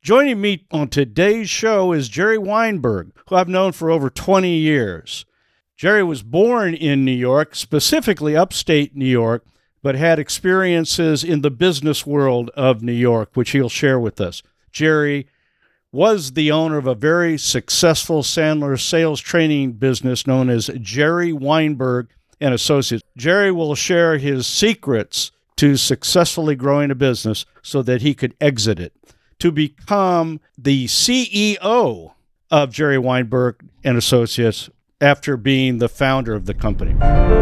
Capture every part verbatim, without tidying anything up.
Joining me on today's show is Jerry Weinberg, who I've known for over twenty years. Jerry was born in New York, specifically upstate New York, but had experiences in the business world of New York, which he'll share with us. Jerry was the owner of a very successful Sandler sales training business known as Jerry Weinberg and Associates. Jerry will share his secrets to successfully growing a business so that he could exit it to become the C E O of Jerry Weinberg and Associates after being the founder of the company.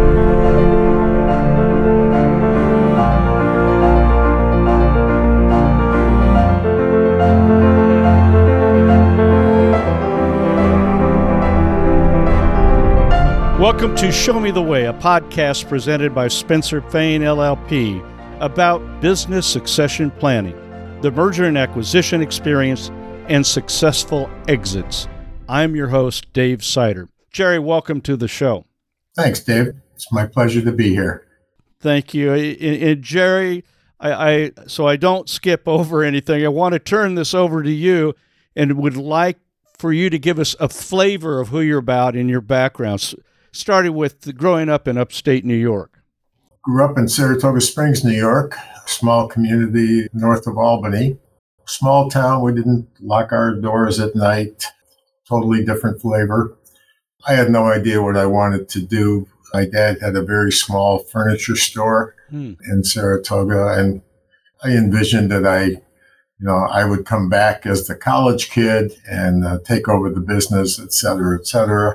Welcome to Show Me the Way, a podcast presented by Spencer Fane, L L P, about business succession planning, the merger and acquisition experience, and successful exits. I'm your host, Dave Sider. Jerry, welcome to the show. Thanks, Dave. It's my pleasure to be here. Thank you. And, and Jerry, I, I so I don't skip over anything. I want to turn this over to you and would like for you to give us a flavor of who you're about in your background, starting with growing up in upstate New York. Grew up in Saratoga Springs, New York, a small community north of Albany. Small town, we didn't lock our doors at night. Totally different flavor. I had no idea what I wanted to do. My dad had a very small furniture store hmm. in Saratoga, and I envisioned that I, you know, I would come back as the college kid and uh, take over the business, et cetera, et cetera.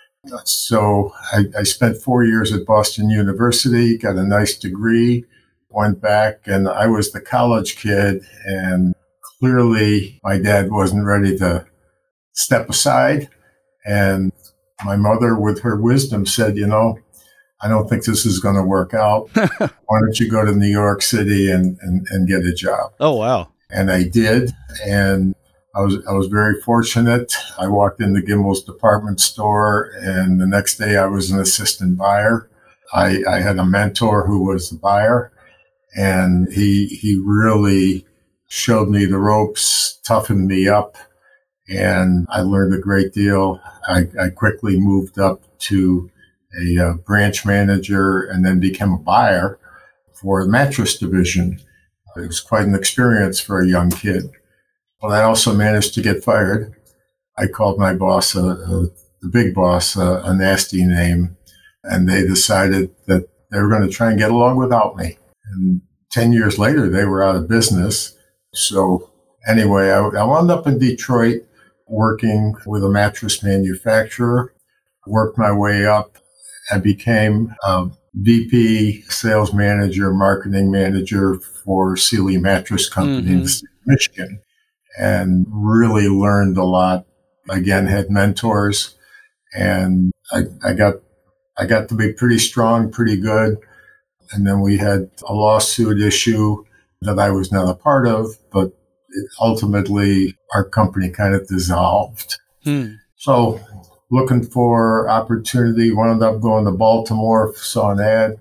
So I, I spent four years at Boston University, got a nice degree, went back, and I was the college kid, and clearly my dad wasn't ready to step aside. And my mother, with her wisdom, said, you know, I don't think this is going to work out. Why don't you go to New York City and, and, and get a job? Oh, wow. And I did. And I was I was very fortunate. I walked into Gimbel's department store, and the next day I was an assistant buyer. I, I had a mentor who was the buyer, and he he really showed me the ropes, toughened me up, and I learned a great deal. I, I quickly moved up to a uh, branch manager and then became a buyer for the mattress division. It was quite an experience for a young kid. But I also managed to get fired. I called my boss, uh, uh, the big boss, uh, a nasty name, and they decided that they were going to try and get along without me. And ten years later, they were out of business. So anyway, I, I wound up in Detroit working with a mattress manufacturer, worked my way up. I became a V P, sales manager, marketing manager for Sealy Mattress Company mm-hmm. in the state of Michigan. And really learned a lot. Again, had mentors, and I, I got I got to be pretty strong, pretty good. And then we had a lawsuit issue that I was not a part of, but it, ultimately our company kind of dissolved. Hmm. So looking for opportunity, wound up going to Baltimore, saw an ad,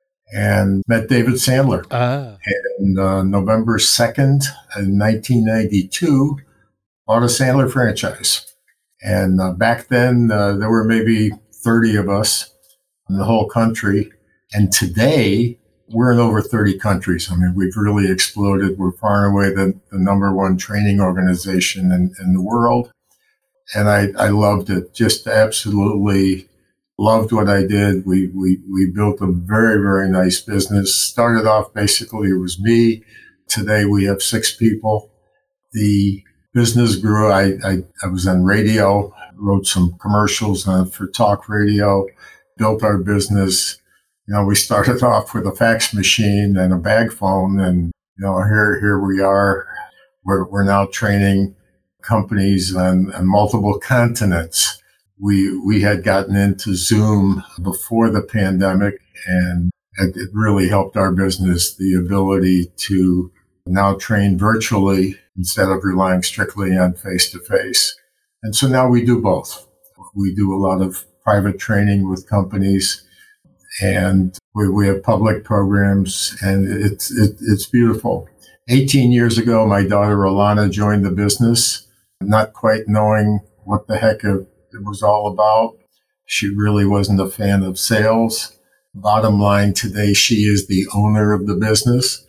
and met David Sandler. Ah. And uh, November second, in nineteen ninety-two, bought a Sandler franchise. And uh, back then, uh, there were maybe thirty of us in the whole country. And today, we're in over thirty countries. I mean, we've really exploded. We're far and away the, the number one training organization in, in the world. And I, I loved it. Just absolutely loved what I did. We, we, we built a very, very nice business. Started off, basically, it was me. Today, we have six people. The business grew. I, I, I was on radio, wrote some commercials uh, for talk radio, built our business. You know, we started off with a fax machine and a bag phone, and, you know, here, here we are. We're, we're now training companies on, on multiple continents. We we had gotten into Zoom before the pandemic, and it, it really helped our business, the ability to now train virtually instead of relying strictly on face-to-face. And so now we do both. We do a lot of private training with companies, and we, we have public programs, and it's it, it's beautiful. eighteen years ago, my daughter Alana joined the business, not quite knowing what the heck it was all about. She really wasn't a fan of sales. Bottom line, today she is the owner of the business,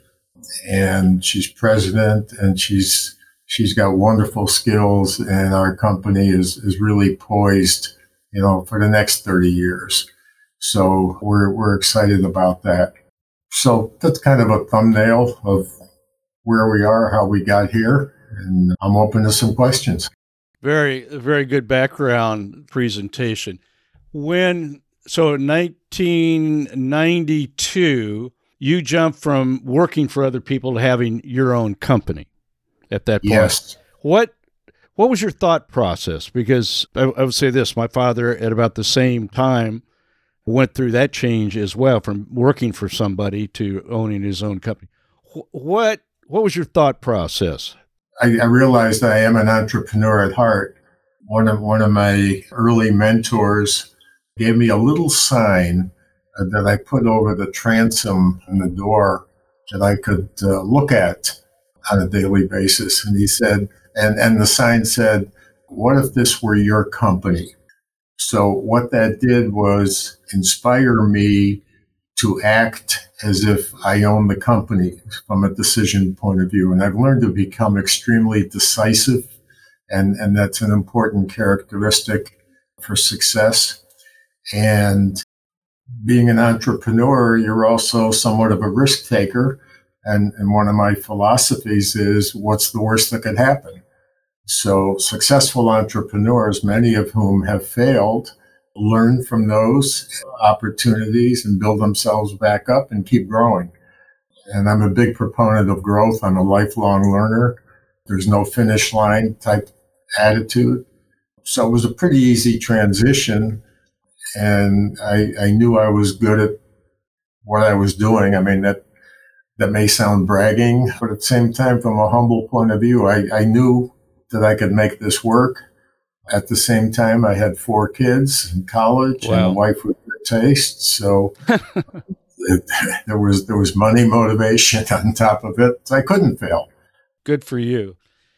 and she's president, and she's she's got wonderful skills, and our company is is really poised, you know, for the next thirty years. So we're we're excited about that. So that's kind of a thumbnail of where we are, how we got here, and I'm open to some questions. Very, very good background presentation. When, so in nineteen ninety-two, you jumped from working for other people to having your own company at that point. Yes. What, what was your thought process? Because I, I would say this, my father at about the same time went through that change as well, from working for somebody to owning his own company. What, what was your thought process? I, I realized I am an entrepreneur at heart. One of, one of my early mentors gave me a little sign uh, that I put over the transom in the door that I could uh, look at on a daily basis. And he said, and, and the sign said, "What if this were your company?" So what that did was inspire me to act as if I own the company from a decision point of view. And I've learned to become extremely decisive, and, and that's an important characteristic for success. And being an entrepreneur, you're also somewhat of a risk taker. And, and one of my philosophies is, what's the worst that could happen? So successful entrepreneurs, many of whom have failed, learn from those opportunities and build themselves back up and keep growing. And I'm a big proponent of growth. I'm a lifelong learner. There's no finish line type attitude. So it was a pretty easy transition. And I, I knew I was good at what I was doing. I mean, that that may sound bragging, but at the same time, from a humble point of view, I, I knew that I could make this work. At the same time, I had four kids in college. Wow. And a wife with good taste. So it, there was there was money motivation on top of it. So I couldn't fail. Good for you.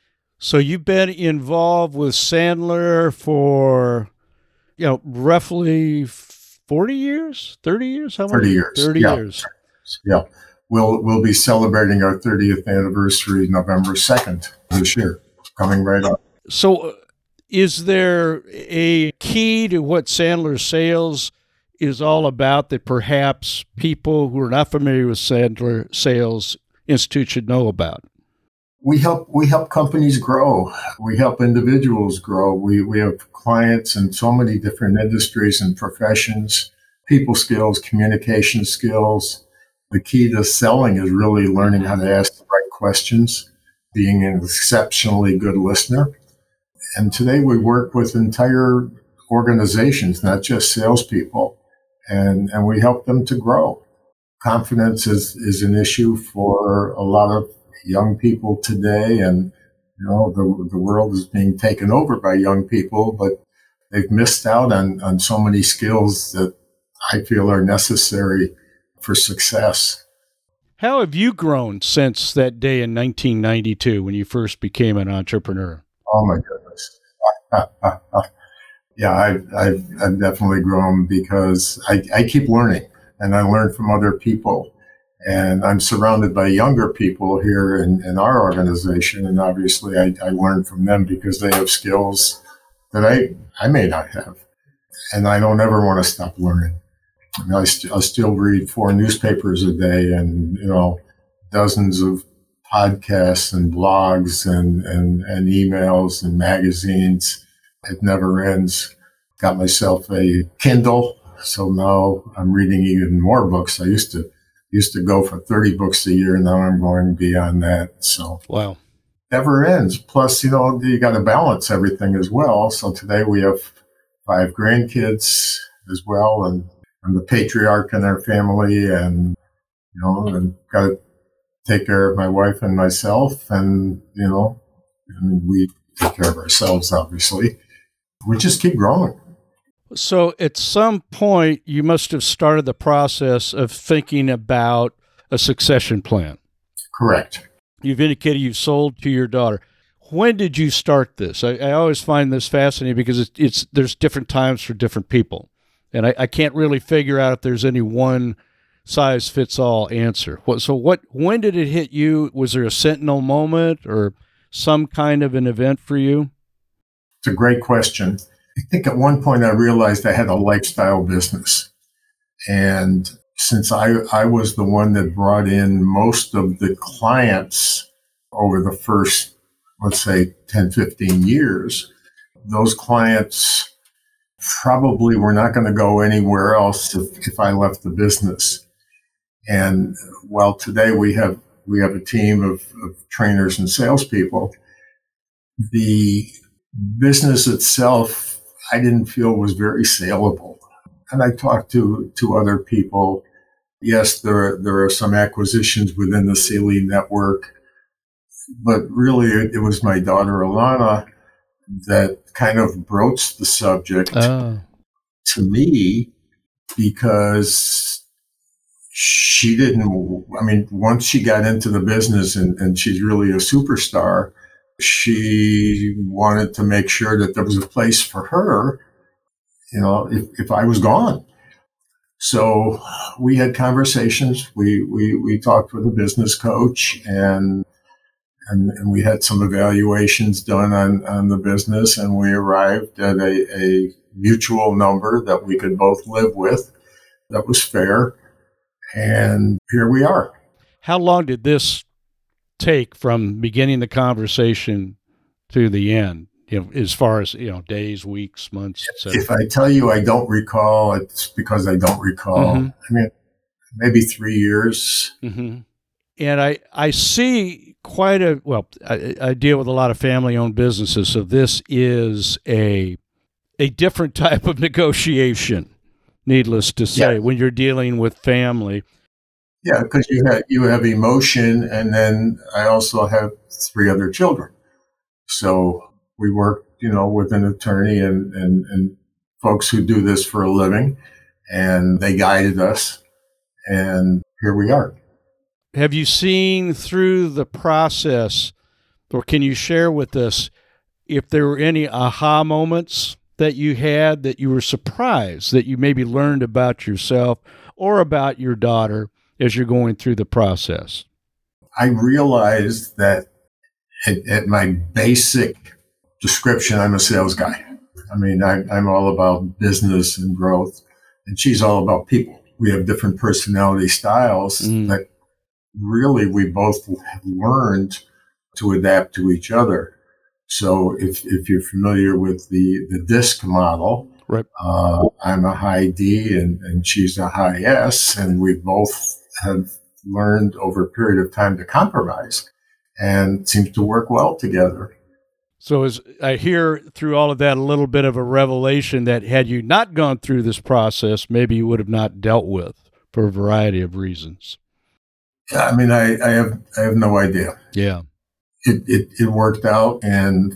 So you've been involved with Sandler for, you know, roughly forty years, thirty years? How many? thirty years. thirty yeah. years. Yeah. We'll, we'll be celebrating our thirtieth anniversary November second this year, coming right up. So is there a key to what Sandler Sales is all about that perhaps people who are not familiar with Sandler Sales Institute should know about? We help we help companies grow. We help individuals grow. We we have clients in so many different industries and professions, people skills, communication skills. The key to selling is really learning how to ask the right questions, being an exceptionally good listener. And today we work with entire organizations, not just salespeople, and, and we help them to grow. Confidence is, is an issue for a lot of young people today, and you know the the world is being taken over by young people, but they've missed out on, on so many skills that I feel are necessary for success. How have you grown since that day in nineteen ninety-two when you first became an entrepreneur? Oh my goodness. Yeah, I've, I've, I've definitely grown because I, I keep learning, and I learn from other people. And I'm surrounded by younger people here in, in our organization. And obviously I, I learn from them because they have skills that I, I may not have. And I don't ever want to stop learning. I mean, I, st- I still read four newspapers a day, and, you know, dozens of podcasts and blogs and, and, and emails and magazines. It never ends. Got myself a Kindle. So now I'm reading even more books. I used to used to go for thirty books a year. Now I'm going beyond that. So wow, never ends. Plus, you know, you got to balance everything as well. So today we have five grandkids as well, and I'm the patriarch in our family, and you know, and got to take care of my wife and myself, and you know, and we take care of ourselves. Obviously, we just keep growing. So at some point, you must have started the process of thinking about a succession plan. Correct. you've indicated you've sold to your daughter. When did you start this? I, I always find this fascinating because it's, it's there's different times for different people. And I, I can't really figure out if there's any one size fits all answer. What, so what, when did it hit you? Was there a sentinel moment or some kind of an event for you? It's a great question. I think at one point I realized I had a lifestyle business. And since I, I was the one that brought in most of the clients over the first, let's say, ten, fifteen years, those clients probably were not going to go anywhere else if, if I left the business. And while today we have we have a team of, of trainers and salespeople, the business itself I didn't feel was very saleable. And I talked to, to other people. Yes, there, there are some acquisitions within the Sealy network, but really it, it was my daughter, Alana, that kind of broached the subject oh. to me because she didn't, I mean, once she got into the business and, and she's really a superstar, she wanted to make sure that there was a place for her, you know, if, if I was gone. So we had conversations. We, we, we talked with a business coach and, and, and we had some evaluations done on, on the business, and we arrived at a, a mutual number that we could both live with that was fair. And here we are. How long did this take from beginning the conversation to the end? You know, as far as, you know, days, weeks, months, et cetera. If I tell you I don't recall, it's because I don't recall. Mm-hmm. I mean, maybe three years. Mm-hmm. And I, I see quite a, well, I, I deal with a lot of family-owned businesses, so this is a a different type of negotiation, needless to say, yeah. when you're dealing with family. Yeah, because you have, you have emotion, and then I also have three other children. So we work, you know, with an attorney and, and, and folks who do this for a living, and they guided us, and here we are. Have you seen through the process, or can you share with us if there were any aha moments that you had that you were surprised, that you maybe learned about yourself or about your daughter as you're going through the process? I realized that at, at my basic description, I'm a sales guy. I mean, I, I'm all about business and growth, and she's all about people. We have different personality styles mm. that really we both have learned to adapt to each other. So if, if you're familiar with the, the DISC model, right. uh, I'm a high D and, and she's a high S, and we both have learned over a period of time to compromise and seems to work well together. So as I hear through all of that, a little bit of a revelation that had you not gone through this process, maybe you would have not dealt with for a variety of reasons. Yeah, I mean, I, I have I have no idea. Yeah. It, it, it worked out, and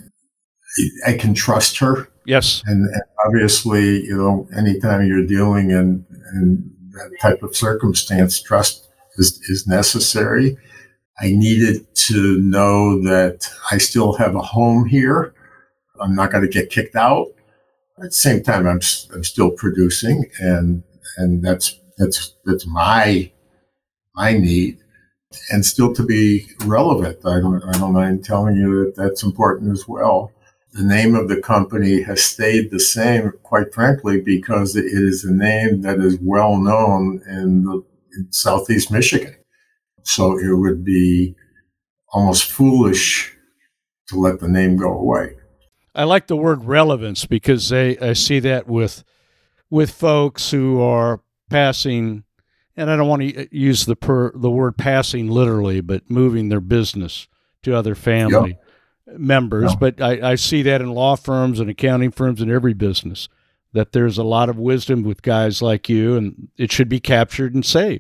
I can trust her. Yes. And, and obviously, you know, anytime you're dealing in, in that type of circumstance, trust is, is necessary. I needed to know that I still have a home here. I'm not going to get kicked out. At the same time, I'm I'm still producing, and and that's that's that's my my need, and still to be relevant. I don't I don't mind telling you that that's important as well. The name of the company has stayed the same, quite frankly, because it is a name that is well known in, the, in Southeast Michigan. So it would be almost foolish to let the name go away. I like the word relevance because they, I see that with with folks who are passing, and I don't want to use the per, the word passing literally, but moving their business to other family yep. members. Yep. But I, I see that in law firms and accounting firms and every business, that there's a lot of wisdom with guys like you, and it should be captured and saved.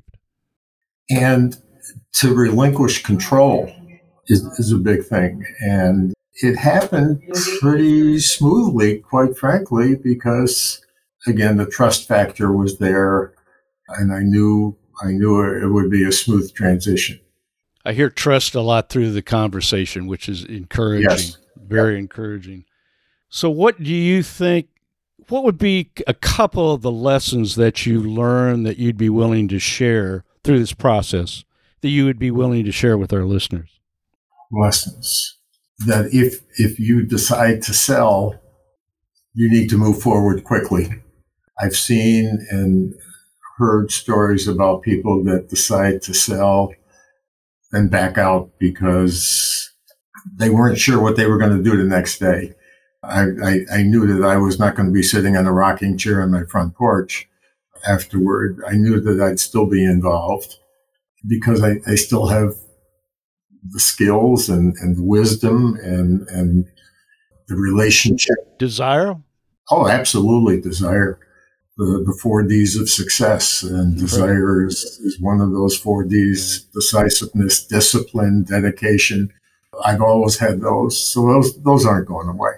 And to relinquish control is, is a big thing. And it happened pretty smoothly, quite frankly, because, again, the trust factor was there, and I knew I knew it would be a smooth transition. I hear trust a lot through the conversation, which is encouraging, Yes. very Yep. encouraging. So what do you think, what would be a couple of the lessons that you learned that you'd be willing to share through this process that you would be willing to share with our listeners? Lessons that if if you decide to sell, you need to move forward quickly. I've seen and heard stories about people that decide to sell and back out because they weren't sure what they were going to do the next day. I, I, I knew that I was not going to be sitting on a rocking chair on my front porch afterward. I knew that I'd still be involved because I, I still have the skills and, and the wisdom and, and the relationship. Desire? Oh, absolutely. Desire. The, the four D's of success. And desire is, is one of those four D's. Decisiveness, discipline, dedication. I've always had those. So those, those aren't going away.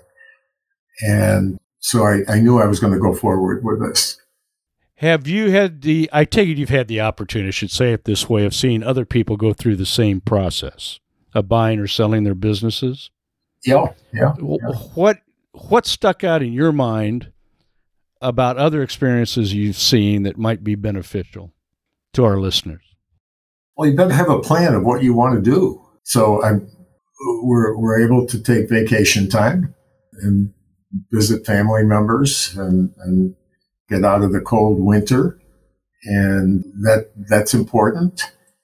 And so I, I knew I was going to go forward with this. Have you had the, I take it you've had the opportunity, I should say it this way, of seeing other people go through the same process of buying or selling their businesses? Yeah, yeah. yeah. What, what stuck out in your mind about other experiences you've seen that might be beneficial to our listeners? Well, you better have a plan of what you want to do. So I'm, we're, we're able to take vacation time and visit family members and, and get out of the cold winter. And that that's important.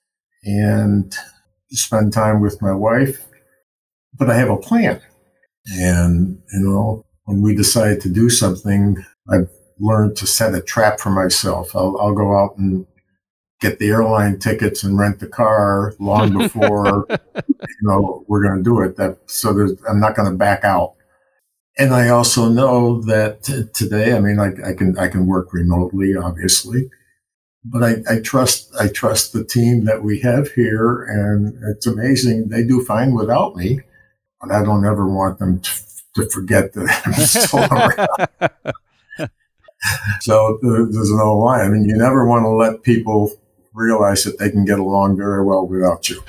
And spend time with my wife. But I have a plan. And, you know, when we decide to do something, I've learned to set a trap for myself. I'll, I'll go out and get the airline tickets and rent the car long before, you know, we're going to do it. That so there's, I'm not going to back out. And I also know that t- today, I mean, I, I can I can work remotely, obviously, but I, I trust I trust the team that we have here, and it's amazing. They do fine without me, but I don't ever want them to, to forget that I'm still around. So there, there's no lie. I mean, you never want to let people realize that they can get along very well without you.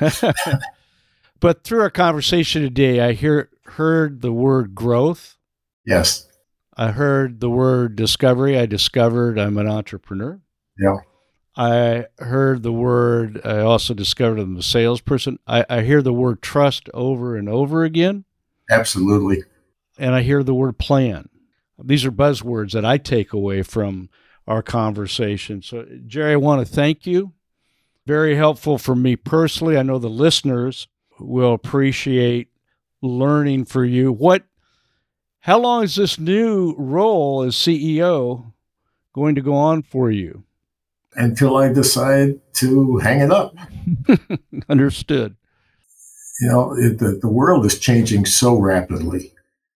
But through our conversation today, I hear heard the word growth. Yes. I heard the word discovery. I discovered I'm an entrepreneur. Yeah. I heard the word, I also discovered I'm a salesperson. I, I hear the word trust over and over again. Absolutely. And I hear the word plan. These are buzzwords that I take away from our conversation. So, Jerry, I want to thank you. Very helpful for me personally. I know the listeners will appreciate learning for you. What, how long is this new role as C E O going to go on for you? Until I decide to hang it up. Understood. You know, it, the, the world is changing so rapidly.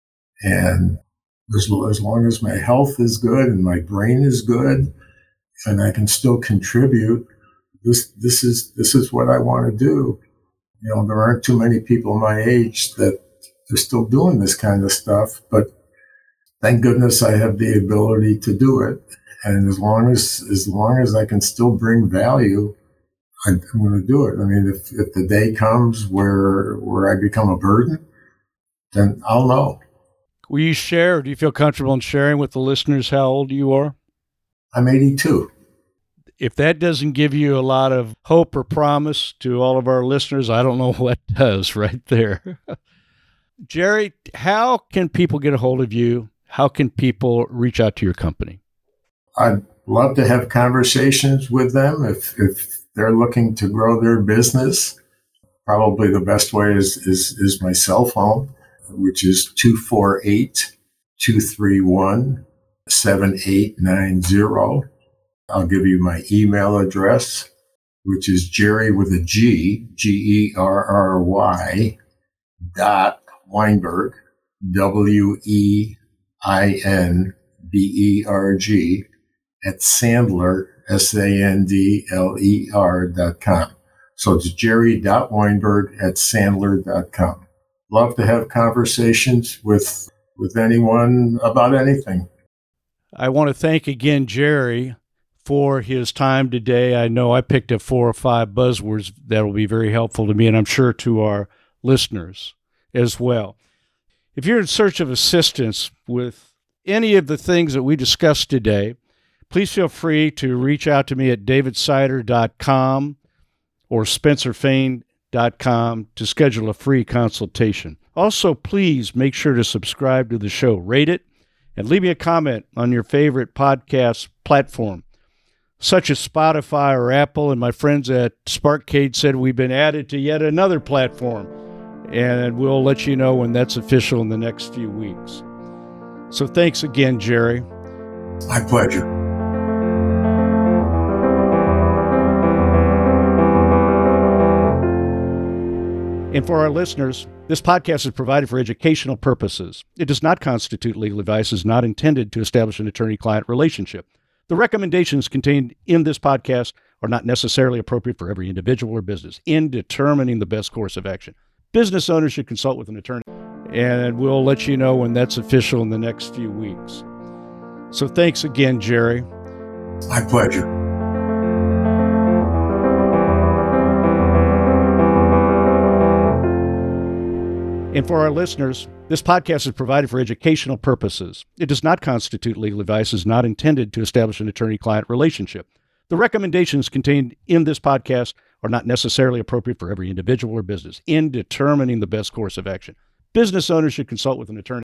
And as, as long as my health is good and my brain is good and I can still contribute, this this is this is what I want to do. You know, there aren't too many people my age that are still doing this kind of stuff, but thank goodness I have the ability to do it. And as long as as long as I can still bring value, I'm going to do it. I mean, if, if the day comes where where I become a burden, then I'll know. Will you share, or do you feel comfortable in sharing with the listeners how old you are? I'm eighty-two. If that doesn't give you a lot of hope or promise to all of our listeners, I don't know what does right there. Jerry, how can people get a hold of you? How can people reach out to your company? I'd love to have conversations with them if, if they're looking to grow their business. Probably the best way is, is, is my cell phone, which is two four eight, two three one, seven eight nine zero. I'll give you my email address, which is Jerry with a G, G E R R Y, dot Weinberg, W E I N B E R G, at Sandler, S A N D L E R dot com. So it's Jerry dot Weinberg at Sandler dot com. Love to have conversations with with anyone about anything. I want to thank again Jerry for his time today. I know I picked up four or five buzzwords that will be very helpful to me, and I'm sure to our listeners as well. If you're in search of assistance with any of the things that we discussed today, please feel free to reach out to me at david sider dot com or spencer fain dot com to schedule a free consultation. Also, please make sure to subscribe to the show, rate it, and leave me a comment on your favorite podcast platform, such as Spotify or Apple. And my friends at Sparkcade said we've been added to yet another platform, and we'll let you know when that's official in the next few weeks. So thanks again, Jerry. My pleasure. And for our listeners, this podcast is provided for educational purposes. It does not constitute legal advice, is not intended to establish an attorney-client relationship. The recommendations contained in this podcast are not necessarily appropriate for every individual or business in determining the best course of action. Business owners should consult with an attorney, and we'll let you know when that's official in the next few weeks. So thanks again, Jerry. My pleasure. And for our listeners, this podcast is provided for educational purposes. It does not constitute legal advice, is not intended to establish an attorney-client relationship. The recommendations contained in this podcast are not necessarily appropriate for every individual or business in determining the best course of action. Business owners should consult with an attorney.